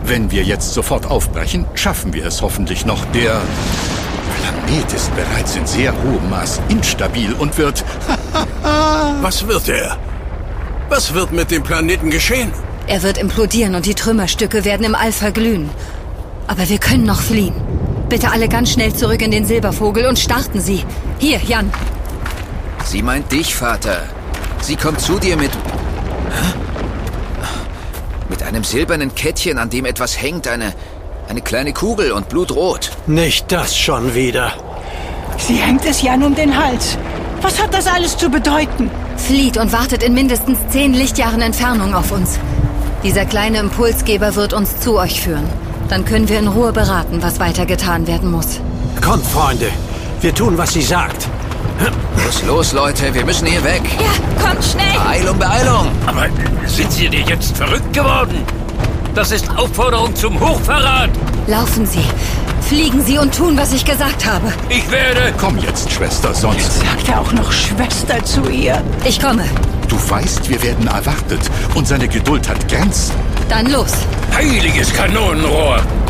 Wenn wir jetzt sofort aufbrechen, schaffen wir es hoffentlich noch. Der Planet ist bereits in sehr hohem Maß instabil und wird... Was wird er? Was wird mit dem Planeten geschehen? Er wird implodieren und die Trümmerstücke werden im All verglühen. Aber wir können noch fliehen. Bitte alle ganz schnell zurück in den Silbervogel und starten Sie. Hier, Jan. Sie meint dich, Vater. Sie kommt zu dir mit... Mit einem silbernen Kettchen, an dem etwas hängt. Eine kleine Kugel und blutrot. Nicht das schon wieder. Sie hängt es Jan um den Hals. Was hat das alles zu bedeuten? Flieht und wartet in mindestens 10 Lichtjahren Entfernung auf uns. Dieser kleine Impulsgeber wird uns zu euch führen. Dann können wir in Ruhe beraten, was weiter getan werden muss. Kommt, Freunde. Wir tun, was sie sagt. Los, Leute. Wir müssen hier weg. Ja, kommt schnell! Beeilung! Aber sind Sie dir jetzt verrückt geworden? Das ist Aufforderung zum Hochverrat. Laufen Sie, fliegen Sie und tun, was ich gesagt habe. Ich werde... Komm jetzt, Schwester, sonst... Jetzt sagt er auch noch Schwester zu ihr. Ich komme. Du weißt, wir werden erwartet und seine Geduld hat Grenzen. Dann los. Heiliges Kanonenrohr!